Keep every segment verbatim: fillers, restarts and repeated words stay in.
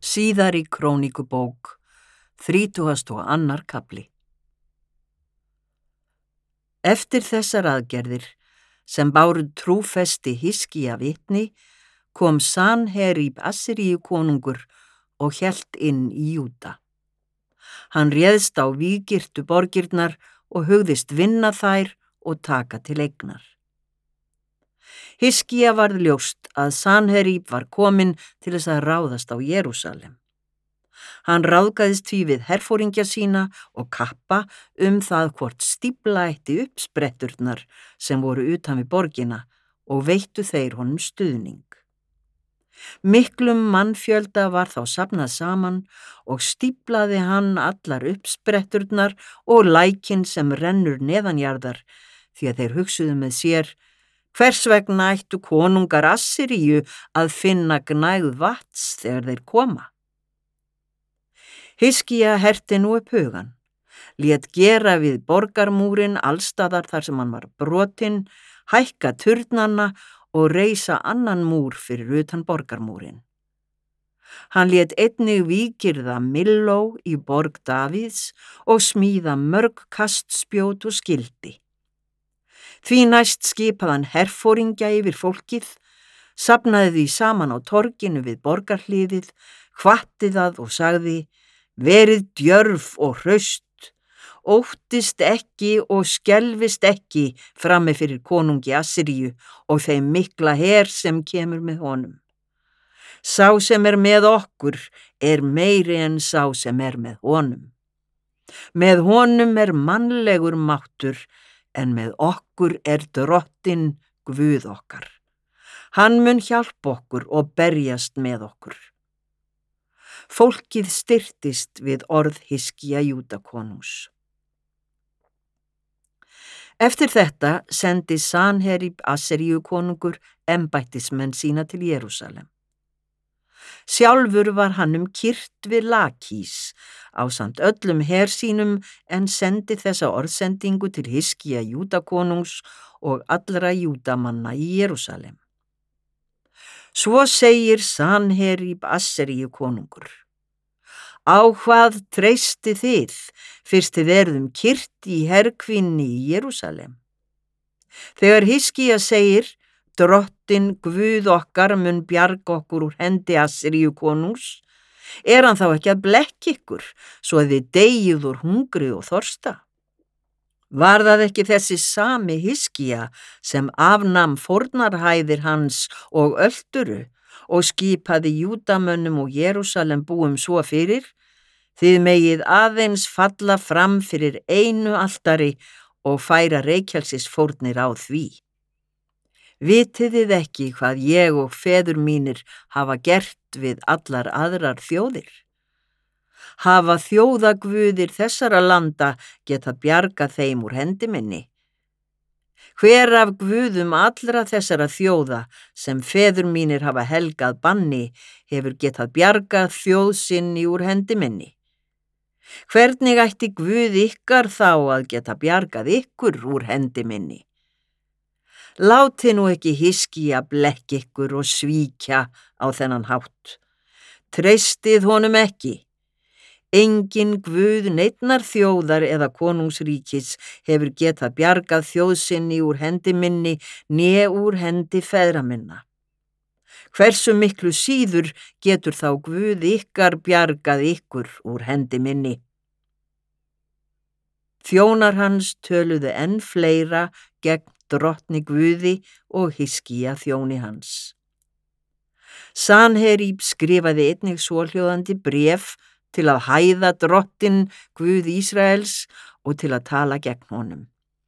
Síðari króníkubók, þrítugasti og annar kafli. Eftir þessar aðgerðir, sem báru trúfesti Hiskía vitni, kom Sanherib Assyríu konungur og hélt inn í Júda. Hann réðst á víggirtu borgirnar og hugðist vinna þær og taka til eignar. Hiskía varð ljóst að Sanherib var kominn til þess að ráðast á Jerúsalem. Hann ráðgaðist því við herforingja sína og kappa um það hvort stífla ætti upp spretturnar sem voru utan við borgina og veittu þeir honum stuðning. Miklum mannfjölda var þá safnað saman og stíflaði hann allar uppspretturnar og lækinn sem rennur neðanjarðar, því að þeir hugsuðu með sér: hvers vegna ættu konungar Assyríu að finna gnægð vatns þegar þeir koma? Hiskía herti nú upp hugann, lét gera við borgarmúrin allstaðar þar sem hann var brotinn, hækka turnana og reisa annan múr fyrir utan borgarmúrin. Hann lét einnig víggirða Milló í borg Davíðs og smíða mörg kastspjót og skildi. Því næst skipaði hann herforingja yfir fólkið, safnaði því saman á torginu við borgarhliðið, hvatti það og sagði: verið djörf og hraust, óttist ekki og skelfist ekki frammi fyrir konungi Assyríu og þeim mikla her sem kemur með honum. Sá sem er með okkur er meiri en sá sem er með honum. Með honum er mannlegur máttur, en með okkur er Drottinn Guð okkar. Hann mun hjálpa okkur og berjast með okkur. Fólkið styrktist við orð Hiskía Júdakonungs. Eftir þetta sendi Sanherib Assyríu konungur embættismenn sína til Jerúsalem. Sjálfur var hann um kyrrt við Lakís ásamt öllum her sínum, en sendi þessa orðsendingu til Hiskía Júdakonungs og allra Júdamanna í Jerúsalem. Svo segir Sanherib Assyríu konungur: á hvað treysti þið fyrst þið eruðum kyrrt í herkvinni í Jerúsalem? Þegar Hiskía segir: Drottinn Guð okkar mun bjarga okkur úr hendi Assyríu konungs, er hann þá ekki að blekkja ykkur svo að þið deyið úr hungri og þorsta? Var það ekki þessi sami Hiskía sem afnam fórnarhæðir hans og ölduru og skipaði Júdamönnum og Jerúsalem búum svo fyrir: þið megið aðeins falla fram fyrir einu altari og færa reykjelsisfórnir á því? Vitið þið ekki hvað ég og feður mínir hafa gert við allar aðrar þjóðir? Hafa þjóðaguðir þessara landa geta bjargað þeim úr hendi minni? Hver af guðum allra þessara þjóða sem feður mínir hafa helgað banni hefur getað bjargað þjóð sinni úr hendi minni? Hvernig ætti Guð ykkar þá að geta bjargað ykkur úr hendi minni? Látið nú ekki Hiskía blekkja ykkur og svíkja á þennan hátt. Treystið honum ekki. Engin Guð neinnar þjóðar eða konungsríkis hefur getað bjargað þjóð sinni úr hendi minni né úr hendi feðra minna. Hversu miklu síður getur þá Guð ykkar bjargað ykkur úr hendi minni? Þjónar hans töluðu enn fleira gegn drottni Guði og Hiskía þjóni hans. Sanherib skrifaði einnig svohljóðandi bréf til að hæða drottinn Guð Ísraels og til að tala gegn honum.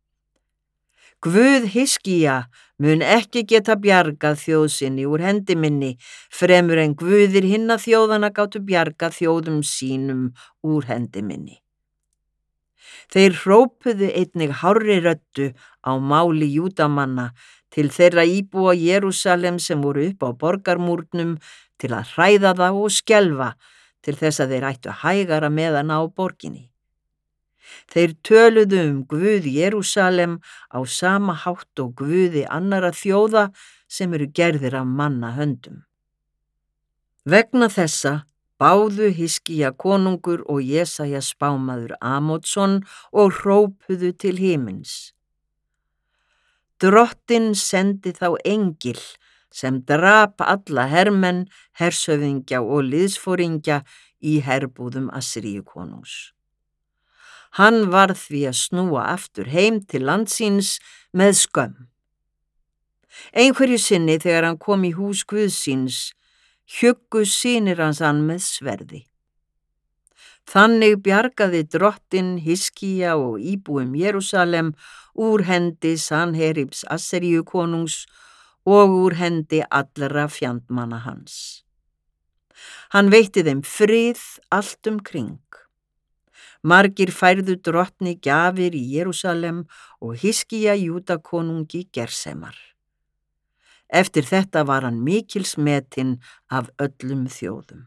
Guð Hiskía mun ekki geta bjargað þjóð sinni úr hendi minni fremur en guðir hinna þjóðana gátu bjargað þjóðum sínum úr hendi minni. Þeir hrópuðu einnig hárri röddu á máli Júdamanna til þeirra íbúa Jerúsalem sem voru upp á borgarmúrnum til að hræða þá og skelfa, til þess að þeir ættu hægara meðan á borginni. Þeir töluðu um Guð Jerúsalem á sama hátt og guði annara þjóða sem eru gerðir af manna höndum. Vegna þessa báðu Hiskía konungur og Jesaja spámaður Amótsson og hrópuðu til himins. Drottinn sendi þá engil sem drap alla hermenn, hershöfðingja og liðsforingja í herbúðum Assýríu konungs. Hann varð því að snúa aftur heim til landsins með skömm. Einhverju sinni þegar hann kom í hús Guðs síns, hjuggu synir hans hann með sverði. Þannig bjargaði drottinn Hiskía og íbúum Jerúsalem úr hendi Sanheribs Assýríu konungs og úr hendi allra fjandmanna hans. Hann veitti þeim frið allt um kring. Margir færðu drottni gjafir í Jerúsalem og Hiskía Júdakonungi gersemar. Eftir þetta var hann mikils metinn af öllum þjóðum.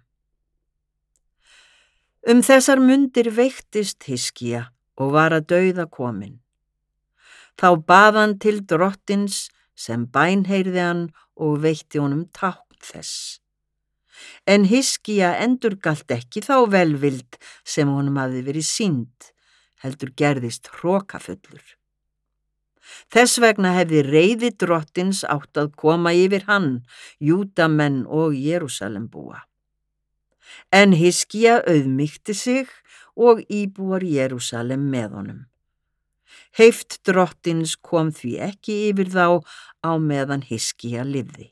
Um þessar mundir veiktist Hiskía og var að dauða kominn. Þá bað hann til drottins sem bænheyrði hann og veitti honum tákn þess. En Hiskía endurgalt ekki þá velvild sem honum hafði verið sýnd, heldur gerðist hrokafullur. Þess vegna hefði reiði drottins átt að koma yfir hann, Júdamenn og Jerúsalembúa. En Hiskía auðmýkti sig og íbúar Jerúsalem með honum. Heift drottins kom því ekki yfir þá á meðan Hiskía lifði.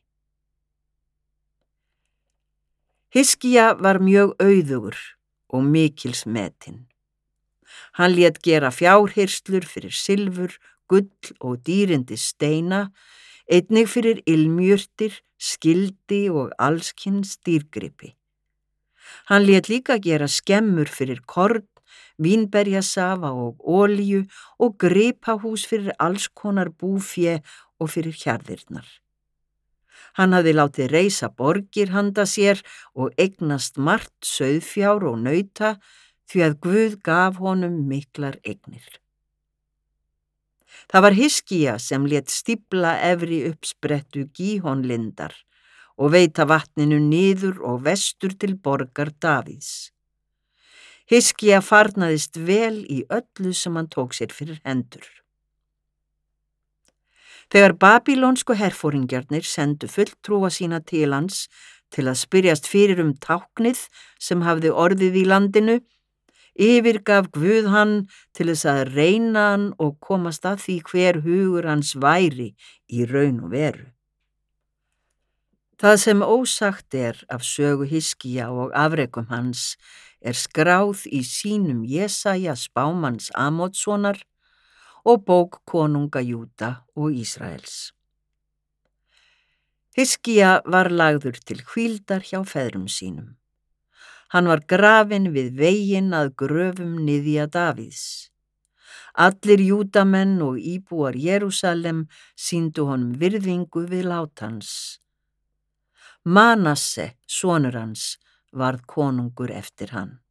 Hiskía var mjög auðugur og mikils metinn. Hann lét gera fjárhirslur fyrir silfur, gull og dýrindi steina, einnig fyrir ilmjurtir, skildi og allskyns dýrgripi. Hann lét líka gera skemmur fyrir korn, vínberjasafa og olíu og gripahús fyrir alls konar búfé og fyrir hjarðirnar. Hann hafði látið reisa borgir handa sér og eignast margt sauðfjár og nauta því að Guð gaf honum miklar eignir. Það var Hiskía sem lét stífla efri uppsprettu Gíhonlindar og veita vatninu niður og vestur til borgar Davíðs. Hiskía farnaðist vel í öllu sem hann tók sér fyrir hendur. Þegar babýlonsku herforingjarnir sendu fulltrúa sína til hans til að spyrjast fyrir um táknið sem hafði orðið í landinu, yfirgaf Guð hann til þess að reyna hann og komast að því hver hugur hans væri í raun og veru. Það sem ósagt er af sögu Hiskía og afrekum hans er skráð í sýnum Jesaja spámanns Amótssonar og bók konunga Júda og Ísraels. Hiskía var lagður til hvíldar hjá feðrum sínum. Hann var grafinn við veginn að gröfum niðja Davíðs. Allir Júdamenn og íbúar Jerúsalem sýndu honum virðingu við lát hans. Manasse, sonur hans, varð konungur eftir hann.